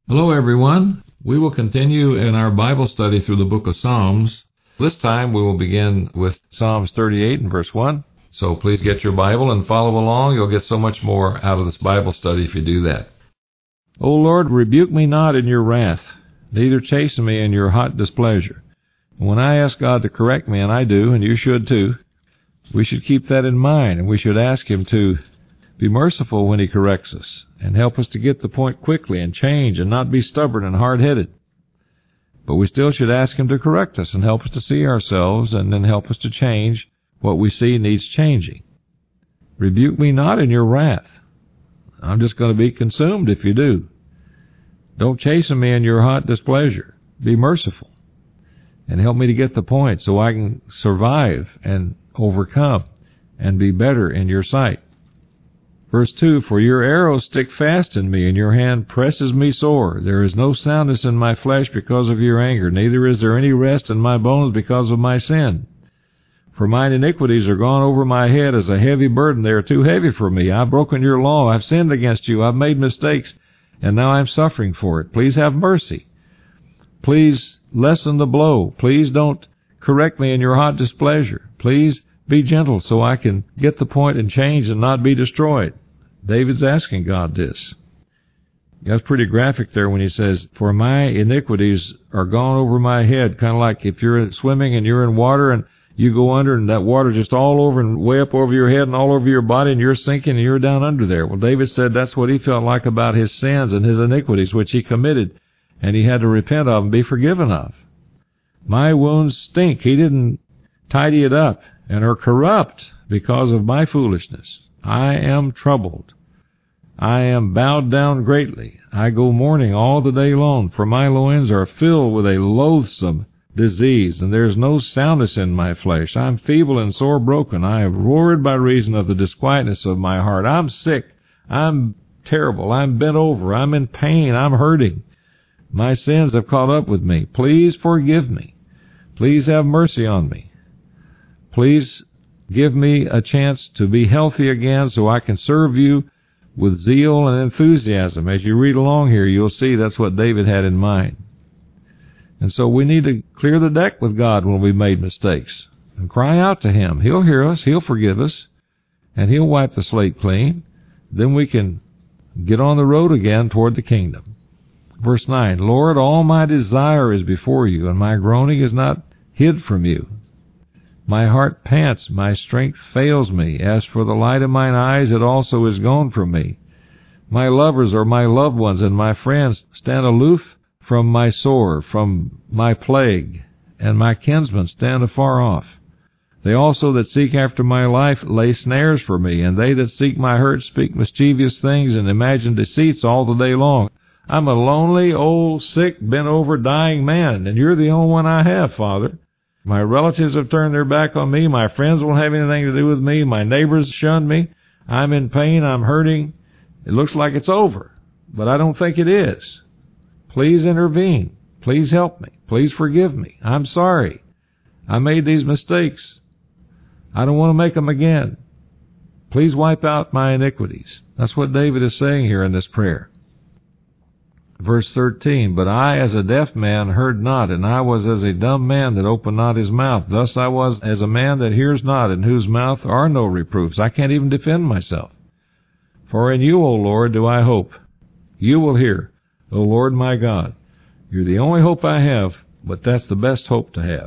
Hello, everyone. We will continue in our Bible study through the book of Psalms. This time we will begin with Psalms 38 and verse 1. So please get your Bible and follow along. You'll get so much more out of this Bible study if you do that. O Lord, rebuke me not in your wrath, neither chasten me in your hot displeasure. When I ask God to correct me, and I do, and you should too, we should keep that in mind, and we should ask Him to be merciful when He corrects us, and help us to get the point quickly and change and not be stubborn and hard-headed. But we still should ask Him to correct us and help us to see ourselves and then help us to change what we see needs changing. Rebuke me not in your wrath. I'm just going to be consumed if you do. Don't chasten me in your hot displeasure. Be merciful and help me to get the point so I can survive and overcome and be better in your sight. Verse 2, For your arrows stick fast in me, and your hand presses me sore. There is no soundness in my flesh because of your anger, neither is there any rest in my bones because of my sin. For mine iniquities are gone over my head as a heavy burden. They are too heavy for me. I've broken your law. I've sinned against you. I've made mistakes, and now I'm suffering for it. Please have mercy. Please lessen the blow. Please don't correct me in your hot displeasure. Please be gentle so I can get the point and change and not be destroyed. David's asking God this. That's pretty graphic there when he says, For my iniquities are gone over my head, kind of like if you're swimming and you're in water and you go under and that water just all over and way up over your head and all over your body and you're sinking and you're down under there. Well, David said that's what he felt like about his sins and his iniquities, which he committed, and he had to repent of and be forgiven of. My wounds stink. He didn't tidy it up and are corrupt because of my foolishness. I am troubled. I am bowed down greatly. I go mourning all the day long, for my loins are filled with a loathsome disease, and there is no soundness in my flesh. I am feeble and sore broken. I have roared by reason of the disquietness of my heart. I'm sick. I'm terrible. I'm bent over. I'm in pain. I'm hurting. My sins have caught up with me. Please forgive me. Please have mercy on me. Please give me a chance to be healthy again so I can serve you with zeal and enthusiasm. As you read along here, you'll see that's what David had in mind. And so we need to clear the deck with God when we've made mistakes and cry out to Him. He'll hear us, He'll forgive us, and He'll wipe the slate clean. Then we can get on the road again toward the kingdom. Verse 9, Lord, all my desire is before you, and my groaning is not hid from you. My heart pants, my strength fails me. As for the light of mine eyes, it also is gone from me. My lovers are my loved ones, and my friends stand aloof from my sore, from my plague, and my kinsmen stand afar off. They also that seek after my life lay snares for me, and they that seek my hurt speak mischievous things and imagine deceits all the day long. I'm a lonely, old, sick, bent-over, dying man, and you're the only one I have, Father. My relatives have turned their back on me. My friends won't have anything to do with me. My neighbors shun me. I'm in pain. I'm hurting. It looks like it's over, but I don't think it is. Please intervene. Please help me. Please forgive me. I'm sorry. I made these mistakes. I don't want to make them again. Please wipe out my iniquities. That's what David is saying here in this prayer. Verse 13, But I as a deaf man heard not, and I was as a dumb man that opened not his mouth. Thus I was as a man that hears not, in whose mouth are no reproofs. I can't even defend myself. For in you, O Lord, do I hope. You will hear, O Lord my God. You're the only hope I have, but that's the best hope to have.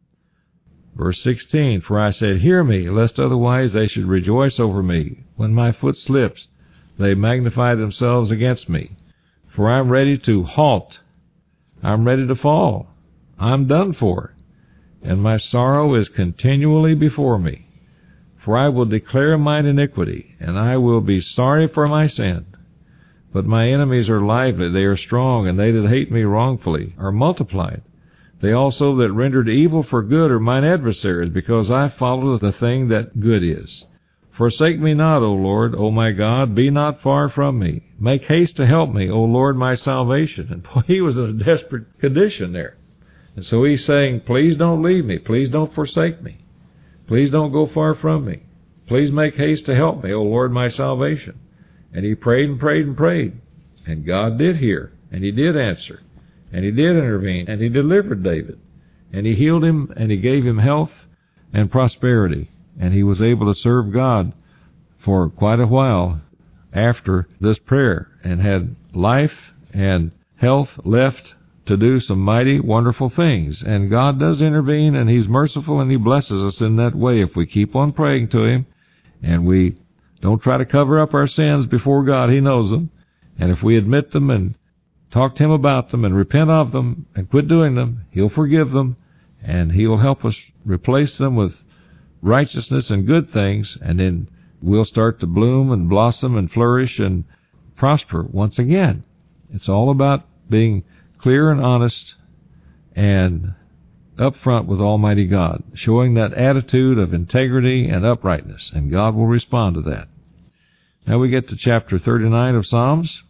Verse 16, For I said, Hear me, lest otherwise they should rejoice over me. When my foot slips, they magnify themselves against me. For I'm ready to halt. I'm ready to fall. I'm done for. And my sorrow is continually before me. For I will declare mine iniquity, and I will be sorry for my sin. But my enemies are lively, they are strong, and they that hate me wrongfully are multiplied. They also that rendered evil for good are mine adversaries, because I follow the thing that good is. Forsake me not, O Lord, O my God, be not far from me. Make haste to help me, O Lord, my salvation. And boy, he was in a desperate condition there. And so he's saying, please don't leave me. Please don't forsake me. Please don't go far from me. Please make haste to help me, O Lord, my salvation. And he prayed and prayed and prayed. And God did hear. And he did answer. And he did intervene. And he delivered David. And he healed him, and he gave him health and prosperity. And he was able to serve God for quite a while after this prayer, and had life and health left to do some mighty, wonderful things. And God does intervene, and he's merciful, and he blesses us in that way if we keep on praying to him, and we don't try to cover up our sins before God. He knows them. And if we admit them and talk to him about them and repent of them and quit doing them, he'll forgive them, and he'll help us replace them with righteousness and good things, and then we'll start to bloom and blossom and flourish and prosper once again. It's all about being clear and honest and upfront with Almighty God, showing that attitude of integrity and uprightness, and God will respond to that. Now we get to chapter 39 of Psalms.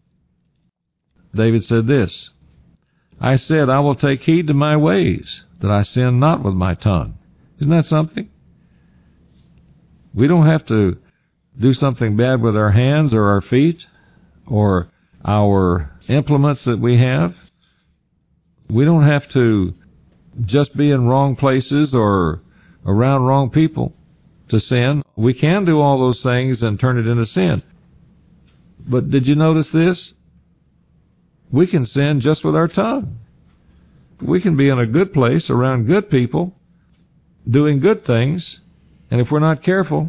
David said this, I said, I will take heed to my ways, that I sin not with my tongue. Isn't that something? We don't have to do something bad with our hands or our feet or our implements that we have. We don't have to just be in wrong places or around wrong people to sin. We can do all those things and turn it into sin. But did you notice this? We can sin just with our tongue. We can be in a good place around good people doing good things, and if we're not careful,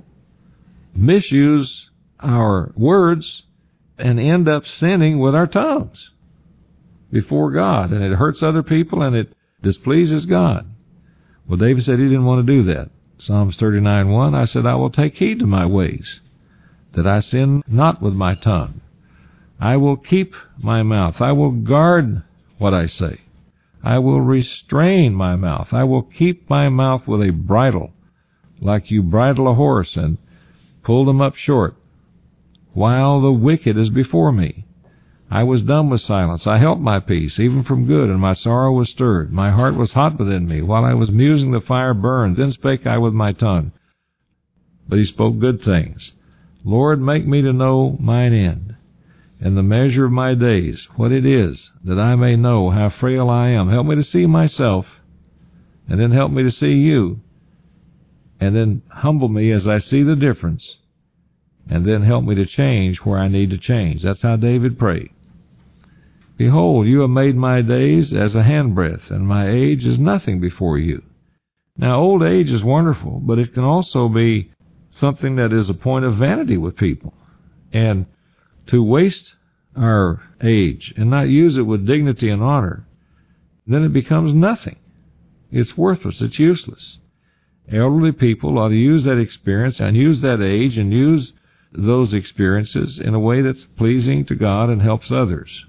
misuse our words and end up sinning with our tongues before God, and it hurts other people and it displeases God. Well, David said he didn't want to do that. Psalms 39:1, I said, I will take heed to my ways, that I sin not with my tongue. I will keep my mouth. I will guard what I say. I will restrain my mouth. I will keep my mouth with a bridle, like you bridle a horse and pull them up short, while the wicked is before me. I was dumb with silence. I held my peace, even from good, and my sorrow was stirred. My heart was hot within me. While I was musing, the fire burned. Then spake I with my tongue. But he spoke good things. Lord, make me to know mine end, and the measure of my days, what it is, that I may know how frail I am. Help me to see myself, and then help me to see you, and then humble me as I see the difference, and then help me to change where I need to change. That's how David prayed. Behold, you have made my days as a handbreadth, and my age is nothing before you. Now, old age is wonderful, but it can also be something that is a point of vanity with people. And to waste our age and not use it with dignity and honor, then it becomes nothing. It's worthless. It's useless. Elderly people ought to use that experience and use that age and use those experiences in a way that's pleasing to God and helps others.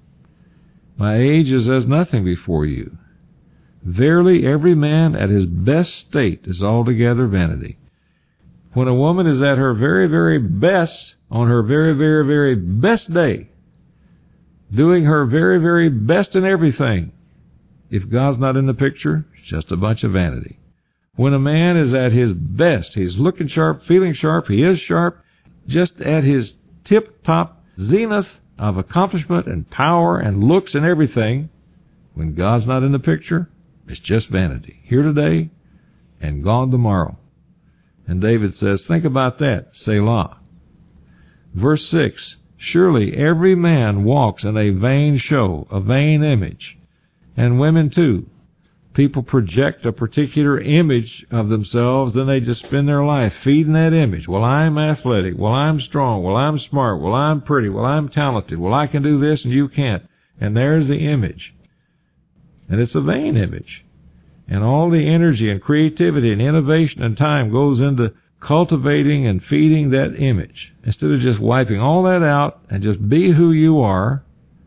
My age is as nothing before you. Verily, every man at his best state is altogether vanity. When a woman is at her very, very best, on her very, very, very best day, doing her very, very best in everything, if God's not in the picture, it's just a bunch of vanity. When a man is at his best, he's looking sharp, feeling sharp, he is sharp, just at his tip-top zenith of accomplishment and power and looks and everything, when God's not in the picture, it's just vanity. Here today and gone tomorrow. And David says, think about that, Selah. Verse 6, surely every man walks in a vain show, a vain image. And women too. People project a particular image of themselves, then they just spend their life feeding that image. Well, I'm athletic. Well, I'm strong. Well, I'm smart. Well, I'm pretty. Well, I'm talented. Well, I can do this and you can't. And there's the image. And it's a vain image. And all the energy and creativity and innovation and time goes into cultivating and feeding that image, instead of just wiping all that out and just be who you are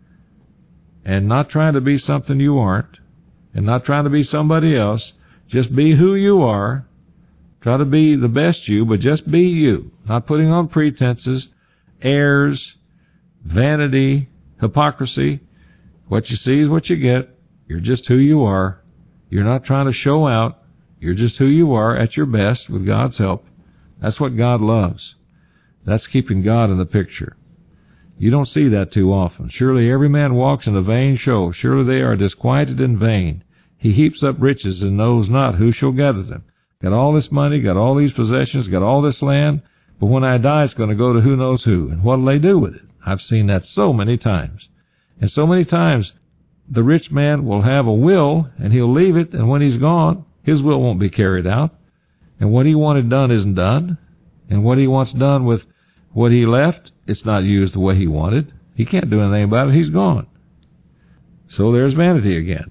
and not trying to be something you aren't and not trying to be somebody else. Just be who you are. Try to be the best you, but just be you. Not putting on pretenses, airs, vanity, hypocrisy. What you see is what you get. You're just who you are. You're not trying to show out. You're just who you are at your best with God's help. That's what God loves. That's keeping God in the picture. You don't see that too often. Surely every man walks in a vain show. Surely they are disquieted in vain. He heaps up riches and knows not who shall gather them. Got all this money, got all these possessions, got all this land, but when I die it's going to go to who knows who. And what'll they do with it? I've seen that so many times. And so many times the rich man will have a will and he'll leave it, and when he's gone, his will won't be carried out. And what he wanted done isn't done. And what he wants done with what he left, it's not used the way he wanted. He can't do anything about it. He's gone. So there's vanity again.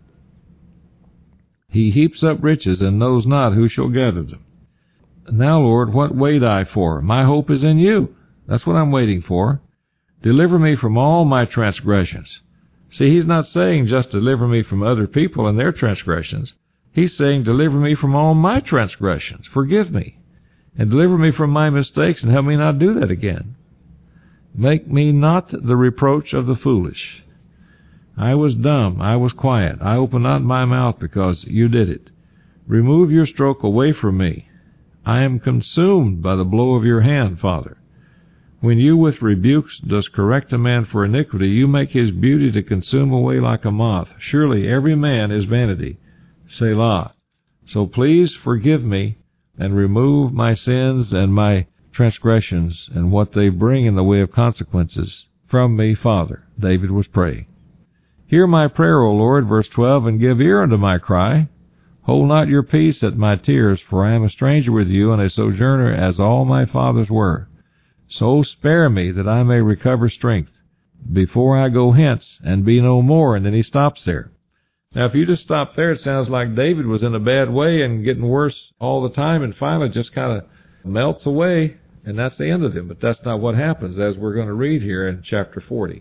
He heaps up riches and knows not who shall gather them. Now, Lord, what wait I for? My hope is in you. That's what I'm waiting for. Deliver me from all my transgressions. See, he's not saying just deliver me from other people and their transgressions. He's saying deliver me from all my transgressions. Forgive me. And deliver me from my mistakes and help me not do that again. Make me not the reproach of the foolish. I was dumb, I was quiet, I opened not my mouth because you did it. Remove your stroke away from me. I am consumed by the blow of your hand, Father. When you with rebukes does correct a man for iniquity, you make his beauty to consume away like a moth. Surely every man is vanity. Selah. So please forgive me and remove my sins and my transgressions and what they bring in the way of consequences from me, Father. David was praying. Hear my prayer, O Lord, verse 12, and give ear unto my cry. Hold not your peace at my tears, for I am a stranger with you and a sojourner as all my fathers were. So spare me that I may recover strength before I go hence and be no more. And then he stops there. Now, if you just stop there, it sounds like David was in a bad way and getting worse all the time, and finally just kind of melts away, and that's the end of him. But that's not what happens, as we're going to read here in chapter 40.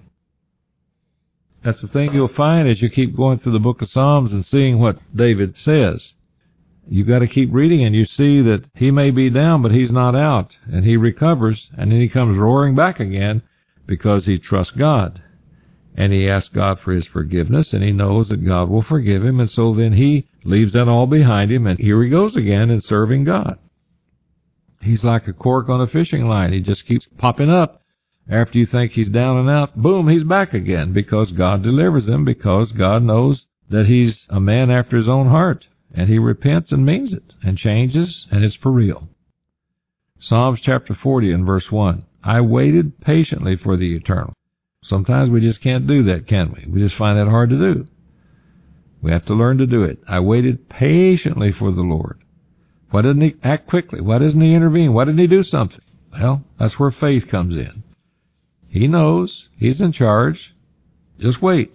That's the thing you'll find as you keep going through the book of Psalms and seeing what David says. You've got to keep reading, and you see that he may be down, but he's not out, and he recovers, and then he comes roaring back again because he trusts God. And he asks God for his forgiveness, and he knows that God will forgive him, and so then he leaves that all behind him, and here he goes again in serving God. He's like a cork on a fishing line. He just keeps popping up. After you think he's down and out, boom, he's back again, because God delivers him, because God knows that he's a man after his own heart, and he repents and means it, and changes, and it's for real. Psalms chapter 40 and verse 1, I waited patiently for the eternal. Sometimes we just can't do that, can we? We just find that hard to do. We have to learn to do it. I waited patiently for the Lord. Why didn't he act quickly? Why doesn't he intervene? Why didn't he do something? Well, that's where faith comes in. He knows. He's in charge. Just wait.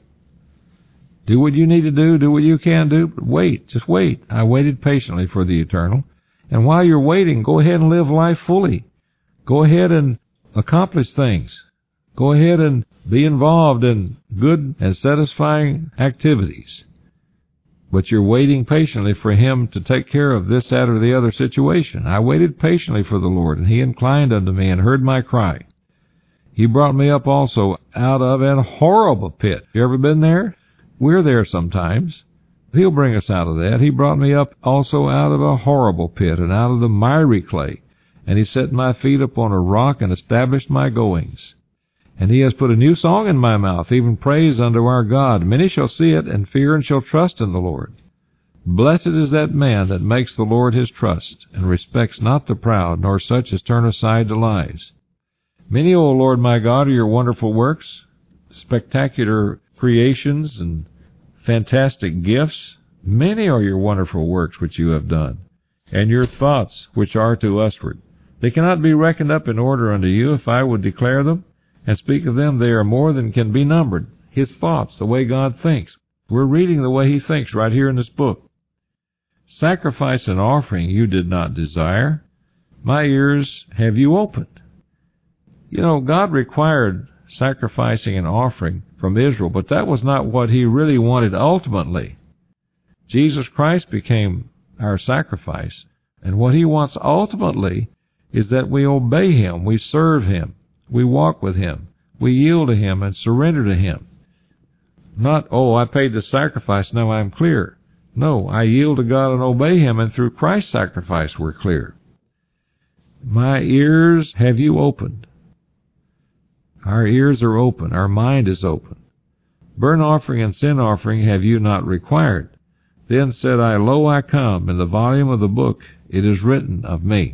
Do what you need to do. Do what you can do. But wait. Just wait. I waited patiently for the eternal. And while you're waiting, go ahead and live life fully. Go ahead and accomplish things. Go ahead and be involved in good and satisfying activities. But you're waiting patiently for him to take care of this, that, or the other situation. I waited patiently for the Lord, and he inclined unto me and heard my cry. He brought me up also out of an horrible pit. You ever been there? We're there sometimes. He'll bring us out of that. He brought me up also out of a horrible pit and out of the miry clay. And he set my feet upon a rock and established my goings. And he has put a new song in my mouth, even praise unto our God. Many shall see it and fear and shall trust in the Lord. Blessed is that man that makes the Lord his trust, and respects not the proud, nor such as turn aside to lies. Many, O Lord my God, are your wonderful works, spectacular creations and fantastic gifts. Many are your wonderful works which you have done, and your thoughts which are to usward. They cannot be reckoned up in order unto you. If I would declare them and speak of them, they are more than can be numbered. His thoughts, the way God thinks. We're reading the way he thinks right here in this book. Sacrifice and offering you did not desire. My ears have you opened. You know, God required sacrificing and offering from Israel, but that was not what he really wanted ultimately. Jesus Christ became our sacrifice, and what he wants ultimately is that we obey him, we serve him, we walk with him, we yield to him and surrender to him. Not, oh, I paid the sacrifice, now I'm clear. No, I yield to God and obey him, and through Christ's sacrifice we're clear. My ears have you opened. Our ears are open. Our mind is open. Burnt offering and sin offering have you not required. Then said I, Lo, I come. In the volume of the book it is written of me.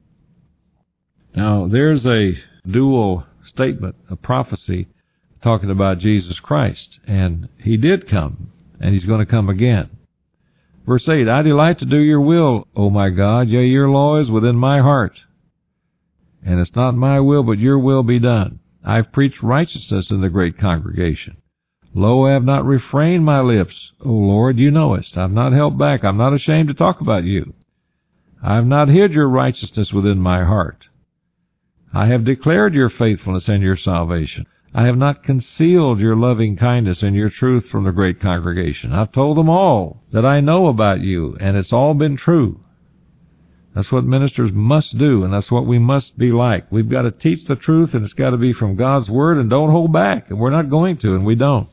Now, there's a dual statement, a prophecy, talking about Jesus Christ. And he did come, and he's going to come again. Verse 8, I delight to do your will, O my God, yea, your law is within my heart. And it's not my will, but your will be done. I've preached righteousness in the great congregation. Lo, I have not refrained my lips. O Lord, you knowest. I've not held back. I'm not ashamed to talk about you. I have not hid your righteousness within my heart. I have declared your faithfulness and your salvation. I have not concealed your loving kindness and your truth from the great congregation. I've told them all that I know about you, and it's all been true. That's what ministers must do, and that's what we must be like. We've got to teach the truth, and it's got to be from God's Word, and don't hold back. And we're not going to, and we don't.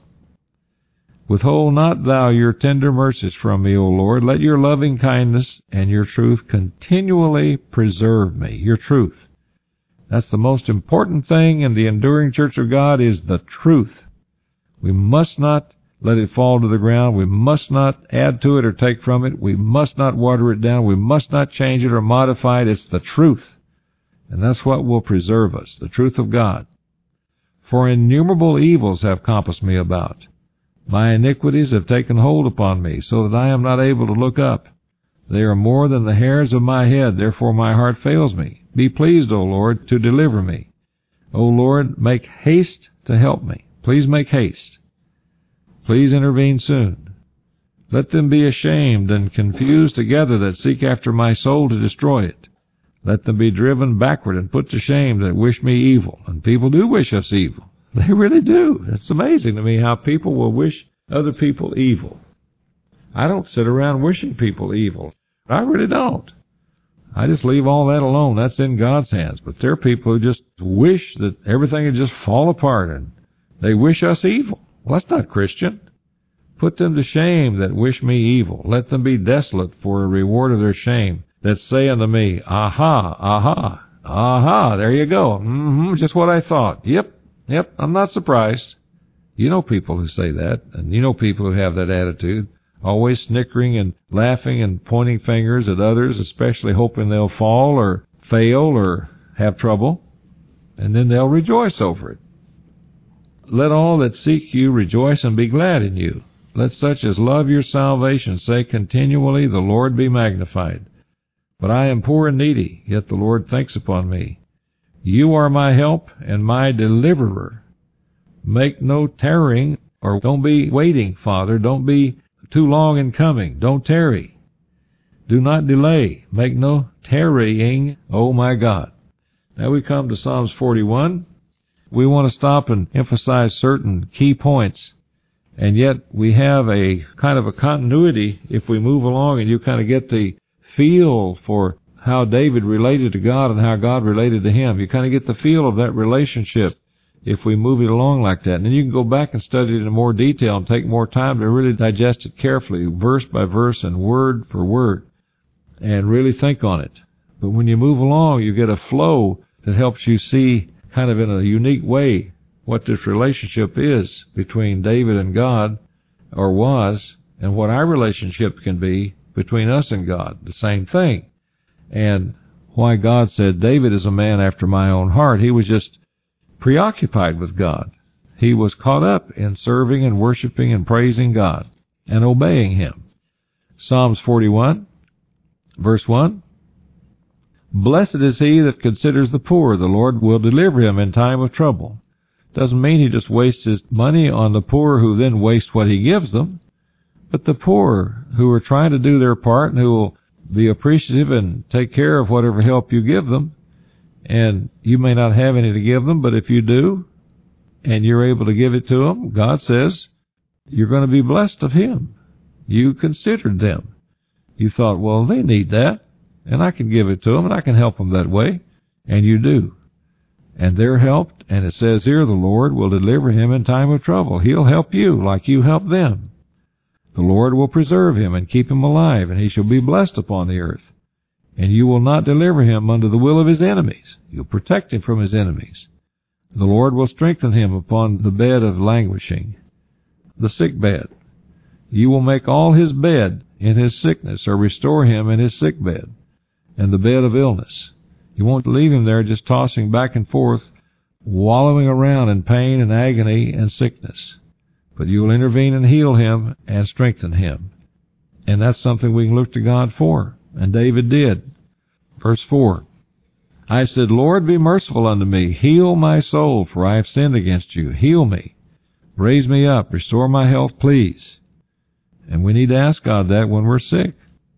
Withhold not thou your tender mercies from me, O Lord. Let your loving kindness and your truth continually preserve me. Your truth. That's the most important thing in the enduring church of God, is the truth. We must not let it fall to the ground. We must not add to it or take from it. We must not water it down. We must not change it or modify it. It's the truth. And that's what will preserve us, the truth of God. For innumerable evils have compassed me about. My iniquities have taken hold upon me, so that I am not able to look up. They are more than the hairs of my head, therefore my heart fails me. Be pleased, O Lord, to deliver me. O Lord, make haste to help me. Please make haste. Please intervene soon. Let them be ashamed and confused together that seek after my soul to destroy it. Let them be driven backward and put to shame that wish me evil. And people do wish us evil. They really do. It's amazing to me how people will wish other people evil. I don't sit around wishing people evil. I really don't. I just leave all that alone. That's in God's hands. But there are people who just wish that everything would just fall apart, and they wish us evil. Well, that's not Christian. Put them to shame that wish me evil. Let them be desolate for a reward of their shame, that say unto me, Aha, aha, aha, there you go. Just what I thought. Yep, I'm not surprised. You know people who say that, and you know people who have that attitude. Always snickering and laughing and pointing fingers at others, especially hoping they'll fall or fail or have trouble, and then they'll rejoice over it. Let all that seek you rejoice and be glad in you. Let such as love your salvation say continually, The Lord be magnified. But I am poor and needy, yet the Lord thinks upon me. You are my help and my deliverer. Make no tarrying, or don't be waiting, Father. Don't be too long in coming. Don't tarry. Do not delay. Make no tarrying, O my God. Now we come to Psalms 41. We want to stop and emphasize certain key points, and yet we have a kind of a continuity if we move along and you kind of get the feel for how David related to God and how God related to him. You kind of get the feel of that relationship if we move it along like that. And then you can go back and study it in more detail and take more time to really digest it carefully, verse by verse and word for word, and really think on it. But when you move along, you get a flow that helps you see kind of in a unique way what this relationship is between David and God, or was, and what our relationship can be between us and God. The same thing. And why God said, David is a man after my own heart. He was just preoccupied with God. He was caught up in serving and worshiping and praising God and obeying Him. Psalms 41, verse 1. Blessed is he that considers the poor. The Lord will deliver him in time of trouble. Doesn't mean he just wastes his money on the poor who then waste what he gives them, but the poor who are trying to do their part and who will be appreciative and take care of whatever help you give them. And you may not have any to give them, but if you do, and you're able to give it to them, God says you're going to be blessed of Him. You considered them. You thought, well, they need that, and I can give it to them, and I can help them that way. And you do. And they're helped, and it says here, the Lord will deliver him in time of trouble. He'll help you like you help them. The Lord will preserve him and keep him alive, and he shall be blessed upon the earth. And you will not deliver him unto the will of his enemies. You'll protect him from his enemies. The Lord will strengthen him upon the bed of languishing, the sick bed. You will make all his bed in his sickness, or restore him in his sick bed and the bed of illness. You won't leave him there just tossing back and forth, wallowing around in pain and agony and sickness. But you will intervene and heal him and strengthen him. And that's something we can look to God for. And David did. Verse 4, I said, Lord, be merciful unto me. Heal my soul, for I have sinned against you. Heal me. Raise me up. Restore my health, please. And we need to ask God that when we're sick.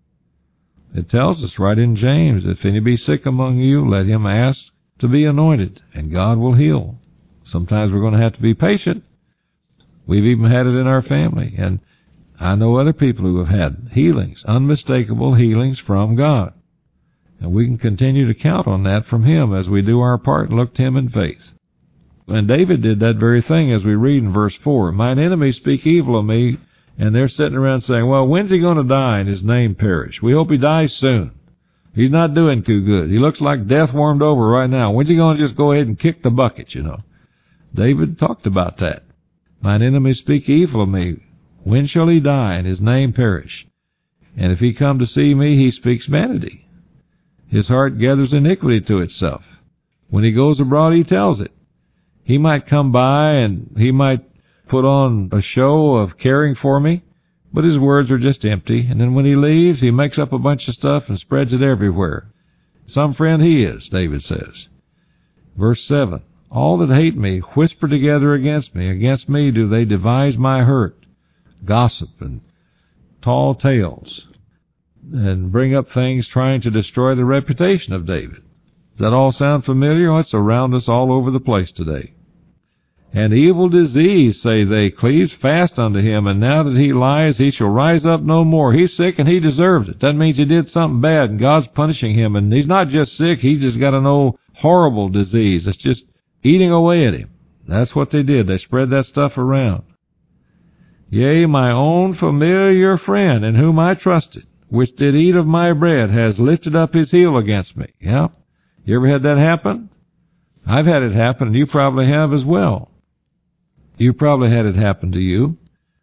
It tells us right in James, if any be sick among you, let him ask to be anointed, and God will heal. Sometimes we're going to have to be patient. We've even had it in our family, and I know other people who have had healings, unmistakable healings from God. And we can continue to count on that from him as we do our part and look to him in faith. And David did that very thing as we read in verse 4. Mine enemies speak evil of me, and they're sitting around saying, well, when's he going to die and his name perish? We hope he dies soon. He's not doing too good. He looks like death warmed over right now. When's he going to just go ahead and kick the bucket, you know? David talked about that. Mine enemies speak evil of me. When shall he die and his name perish? And if he come to see me, he speaks vanity. His heart gathers iniquity to itself. When he goes abroad, he tells it. He might come by and he might put on a show of caring for me, but his words are just empty. And then when he leaves, he makes up a bunch of stuff and spreads it everywhere. Some friend he is, David says. Verse 7, all that hate me whisper together against me. Against me do they devise my hurt, gossip and tall tales, and bring up things trying to destroy the reputation of David. Does that all sound familiar? Well, it's around us all over the place today. And evil disease, say they, cleaves fast unto him, and now that he lies, he shall rise up no more. He's sick and he deserves it. That means he did something bad and God's punishing him. And he's not just sick, he's just got an old horrible disease that's just eating away at him. That's what they did. They spread that stuff around. Yea, my own familiar friend, in whom I trusted, which did eat of my bread, has lifted up his heel against me. Yeah? You ever had that happen? I've had it happen, and you probably have as well. You probably had it happen to you.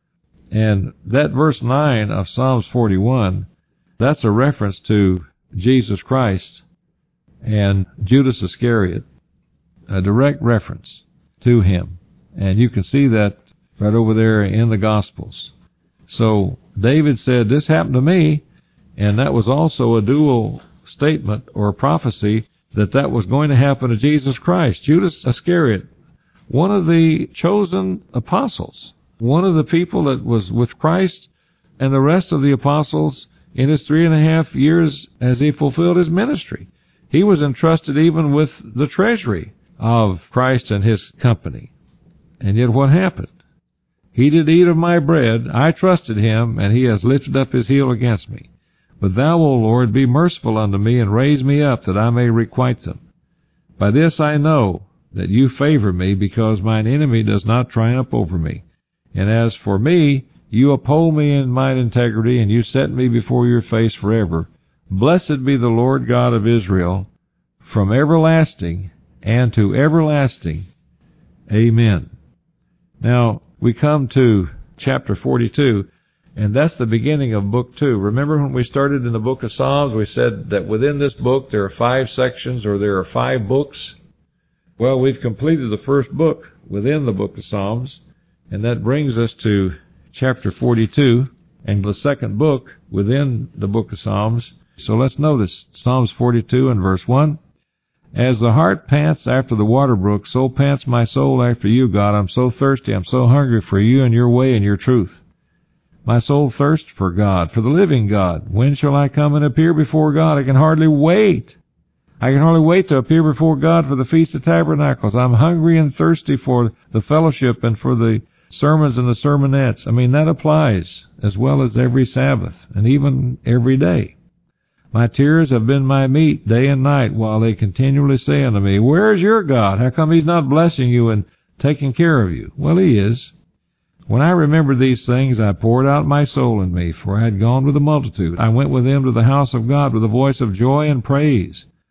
And that verse 9 of Psalms 41, that's a reference to Jesus Christ and Judas Iscariot, a direct reference to him. And you can see that right over there in the Gospels. So David said, this happened to me, and that was also a dual statement or prophecy that was going to happen to Jesus Christ. Judas Iscariot, one of the chosen apostles, one of the people that was with Christ and the rest of the apostles in his 3.5 years as he fulfilled his ministry. He was entrusted even with the treasury of Christ and his company. And yet what happened? He did eat of my bread, I trusted him, and he has lifted up his heel against me. But thou, O Lord, be merciful unto me, and raise me up, that I may requite them. By this I know that you favor me, because mine enemy does not triumph over me. And as for me, you uphold me in mine integrity, and you set me before your face forever. Blessed be the Lord God of Israel, from everlasting and to everlasting. Amen. Now, we come to chapter 42, and that's the beginning of book 2. Remember when we started in the book of Psalms, we said that within this book there are 5 sections, or there are 5 books? Well, we've completed the first book within the book of Psalms, and that brings us to chapter 42, and the second book within the book of Psalms. So let's notice Psalms 42 and verse 1. As the hart pants after the water brook, so pants my soul after you, God. I'm so thirsty, I'm so hungry for you and your way and your truth. My soul thirsts for God, for the living God. When shall I come and appear before God? I can hardly wait. I can hardly wait to appear before God for the Feast of Tabernacles. I'm hungry and thirsty for the fellowship and for the sermons and the sermonettes. I mean, that applies as well as every Sabbath and even every day. My tears have been my meat day and night, while they continually say unto me, where is your God? How come he's not blessing you and taking care of you? Well, he is. When I remembered these things, I poured out my soul in me, for I had gone with the multitude. I went with them to the house of God with a voice of joy and praise,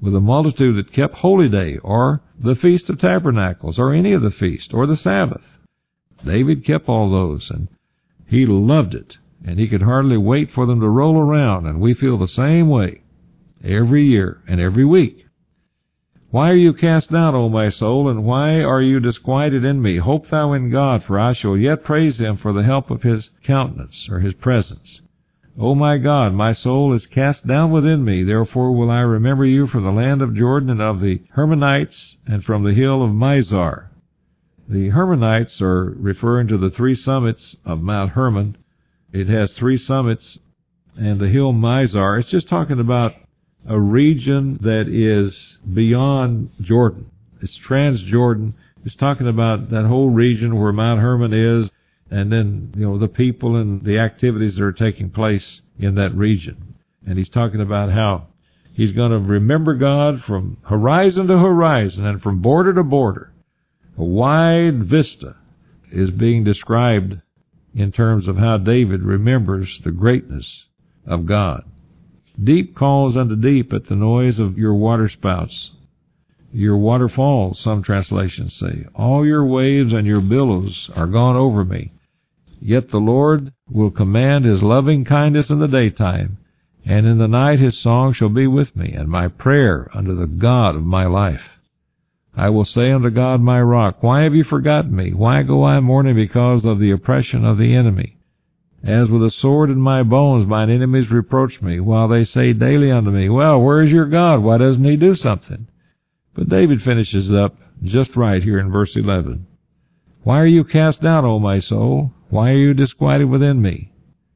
with a multitude that kept holy day, or the Feast of Tabernacles, or any of the feast, or the Sabbath. David kept all those, and he loved it, and he could hardly wait for them to roll around, and we feel the same way every year and every week. Why are you cast down, O my soul, and why are you disquieted in me? Hope thou in God, for I shall yet praise him for the help of his countenance, or his presence. O my God, my soul is cast down within me, therefore will I remember you from the land of Jordan and of the Hermonites, and from the hill of Mizar. The Hermonites are referring to the three summits of Mount Hermon. It has three summits, and the hill Mizar, it's just talking about a region that is beyond Jordan. It's Transjordan. It's talking about that whole region where Mount Hermon is, and then, the people and the activities that are taking place in that region. And he's talking about how he's going to remember God from horizon to horizon and from border to border. A wide vista is being described in terms of how David remembers the greatness of God. Deep calls unto deep at the noise of your waterspouts. Your waterfalls, some translations say. All your waves and your billows are gone over me. Yet the Lord will command his loving kindness in the daytime, and in the night his song shall be with me, and my prayer unto the God of my life. I will say unto God my rock, why have you forgotten me? Why go I mourning because of the oppression of the enemy? As with a sword in my bones mine enemies reproach me, while they say daily unto me, well, where is your God? Why doesn't he do something? But David finishes up just right here in verse 11. Why are you cast down, O my soul? Why are you disquieted within me?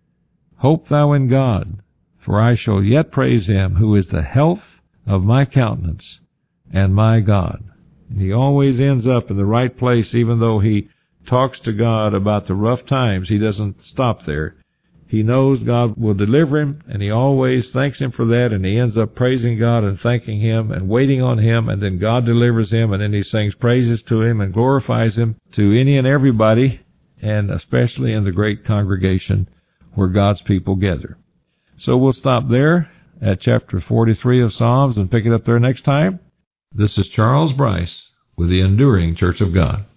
Hope thou in God, for I shall yet praise him, who is the health of my countenance and my God. And he always ends up in the right place, even though he talks to God about the rough times. He doesn't stop there. He knows God will deliver him, and he always thanks him for that, and he ends up praising God and thanking him and waiting on him, and then God delivers him, and then he sings praises to him and glorifies him to any and everybody, and especially in the great congregation where God's people gather. So we'll stop there at chapter 43 of Psalms and pick it up there next time. This is Charles Bryce with the Enduring Church of God.